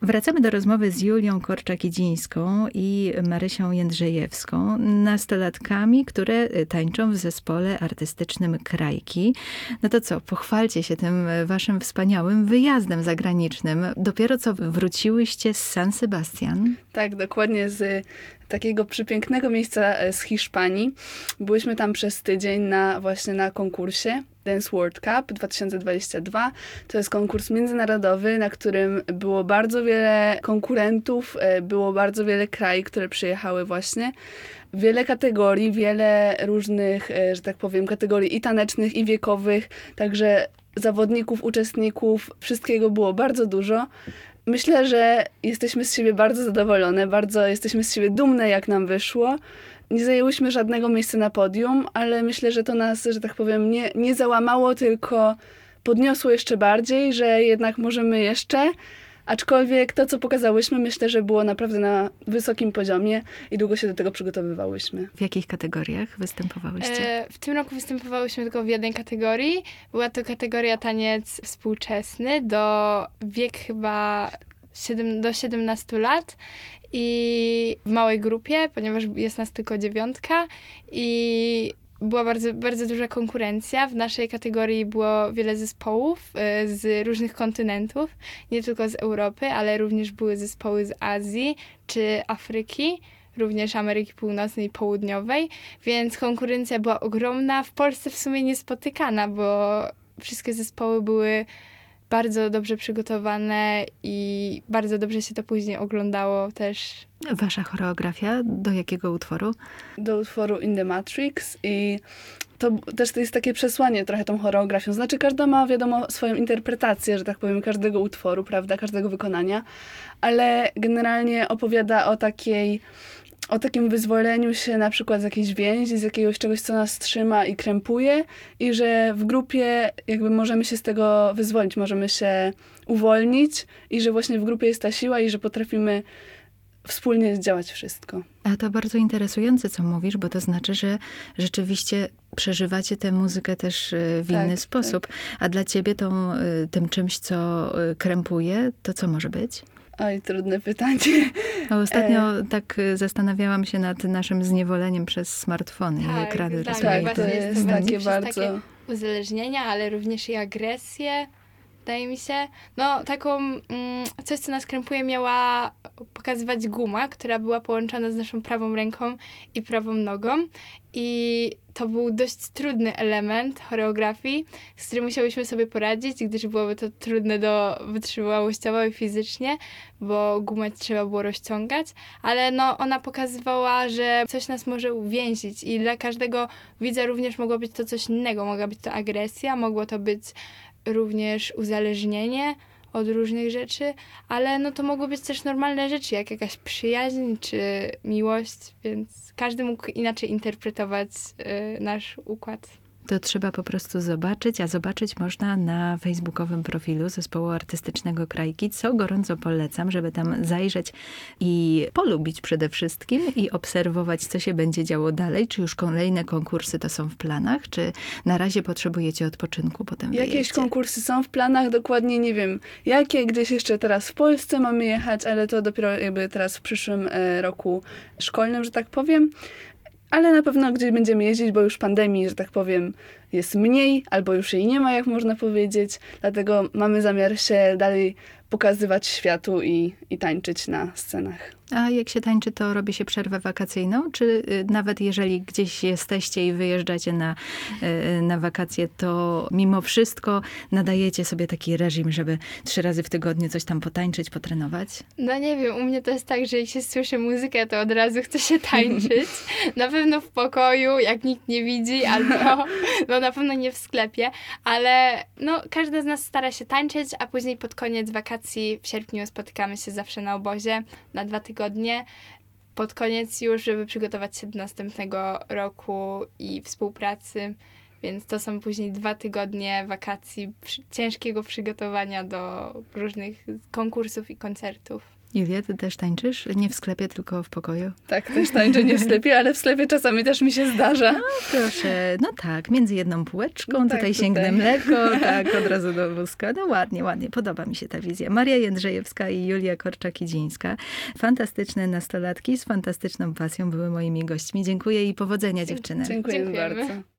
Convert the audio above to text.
Wracamy do rozmowy z Julią Korczak-Idzińską i Marysią Jędrzejewską, nastolatkami, które tańczą w zespole artystycznym Krajki. No to co, pochwalcie się tym waszym wspaniałym wyjazdem zagranicznym. Dopiero co wróciłyście z San Sebastian. Tak, dokładnie z takiego przepięknego miejsca z Hiszpanii. Byłyśmy tam przez tydzień właśnie na konkursie Dance World Cup 2022. To jest konkurs międzynarodowy, na którym było bardzo wiele konkurentów, było bardzo wiele krajów, które przyjechały właśnie. Wiele kategorii, wiele różnych, że tak powiem, kategorii i tanecznych, i wiekowych, także zawodników, uczestników, wszystkiego było bardzo dużo. Myślę, że jesteśmy z siebie bardzo zadowolone, bardzo jesteśmy z siebie dumne, jak nam wyszło. Nie zajęłyśmy żadnego miejsca na podium, ale myślę, że to nas, że tak powiem, nie załamało, tylko podniosło jeszcze bardziej, że jednak możemy jeszcze. Aczkolwiek to, co pokazałyśmy, myślę, że było naprawdę na wysokim poziomie i długo się do tego przygotowywałyśmy. W jakich kategoriach występowałyście? W tym roku występowałyśmy tylko w jednej kategorii. Była to kategoria taniec współczesny wiek chyba do 17 lat i w małej grupie, ponieważ jest nas tylko 9 i była bardzo, bardzo duża konkurencja. W naszej kategorii było wiele zespołów z różnych kontynentów, nie tylko z Europy, ale również były zespoły z Azji czy Afryki, również Ameryki Północnej i Południowej, więc konkurencja była ogromna. W Polsce w sumie niespotykana, bo wszystkie zespoły były bardzo dobrze przygotowane i bardzo dobrze się to później oglądało też. Wasza choreografia do jakiego utworu? Do utworu In the Matrix i to też to jest takie przesłanie trochę tą choreografią. Znaczy każda ma, wiadomo, swoją interpretację, że tak powiem, każdego utworu, prawda, każdego wykonania, ale generalnie opowiada o takim wyzwoleniu się na przykład z jakiejś więzi, z jakiegoś czegoś, co nas trzyma i krępuje i że w grupie jakby możemy się z tego wyzwolić, możemy się uwolnić i że właśnie w grupie jest ta siła i że potrafimy wspólnie zdziałać wszystko. A to bardzo interesujące, co mówisz, bo to znaczy, że rzeczywiście przeżywacie tę muzykę też w inny sposób. Tak. A dla ciebie tym czymś, co krępuje, to co może być? Oj, trudne pytanie. Ostatnio tak zastanawiałam się nad naszym zniewoleniem przez smartfony i ekrany Tak, to jest takie bardzo... Takie uzależnienia, ale również i agresję, wydaje mi się. No, taką, coś co nas krępuje miała pokazywać guma, która była połączona z naszą prawą ręką i prawą nogą. I to był dość trudny element choreografii, z którym musiałyśmy sobie poradzić, gdyż byłoby to trudne do wytrzymałościowo i fizycznie, bo gumę trzeba było rozciągać, ale no ona pokazywała, że coś nas może uwięzić i dla każdego widza również mogło być to coś innego. Mogła być to agresja, mogło to być również uzależnienie od różnych rzeczy, ale no to mogły być też normalne rzeczy, jak jakaś przyjaźń czy miłość, więc każdy mógł inaczej interpretować nasz układ. To trzeba po prostu zobaczyć, a zobaczyć można na facebookowym profilu Zespołu Artystycznego Krajki, co gorąco polecam, żeby tam zajrzeć i polubić przede wszystkim i obserwować, co się będzie działo dalej. Czy już kolejne konkursy to są w planach, czy na razie potrzebujecie odpoczynku po tym wyjeździe? Jakieś konkursy są w planach, dokładnie nie wiem jakie, gdzieś jeszcze teraz w Polsce mamy jechać, ale to dopiero jakby teraz w przyszłym roku szkolnym, że tak powiem. Ale na pewno gdzieś będziemy jeździć, bo już pandemii, że tak powiem, jest mniej, albo już jej nie ma, jak można powiedzieć. Dlatego mamy zamiar się dalej pokazywać światu i tańczyć na scenach. A jak się tańczy, to robi się przerwę wakacyjną? Czy nawet jeżeli gdzieś jesteście i wyjeżdżacie na wakacje, to mimo wszystko nadajecie sobie taki reżim, żeby 3 razy w tygodniu coś tam potańczyć, potrenować? No nie wiem, u mnie to jest tak, że jak się słyszy muzykę, to od razu chce się tańczyć. Na pewno w pokoju, jak nikt nie widzi, albo no na pewno nie w sklepie, ale no każda z nas stara się tańczyć, a później pod koniec wakacji w sierpniu spotykamy się zawsze na obozie na 2 tygodnie. Pod koniec już, żeby przygotować się do następnego roku i współpracy. Więc to są później 2 tygodnie wakacji, ciężkiego przygotowania do różnych konkursów i koncertów. Julia, ty też tańczysz? Nie w sklepie, tylko w pokoju? Tak, też tańczę nie w sklepie, ale w sklepie czasami też mi się zdarza. Proszę, no tak, między jedną półeczką, No tak, tutaj sięgnę mleko, tak, od razu do wózka. No ładnie, ładnie, podoba mi się ta wizja. Maria Jędrzejewska i Julia Korczak-Idzińska. Fantastyczne nastolatki z fantastyczną pasją były moimi gośćmi. Dziękuję i powodzenia dziewczyny. Dziękujemy Dziękujemy. bardzo.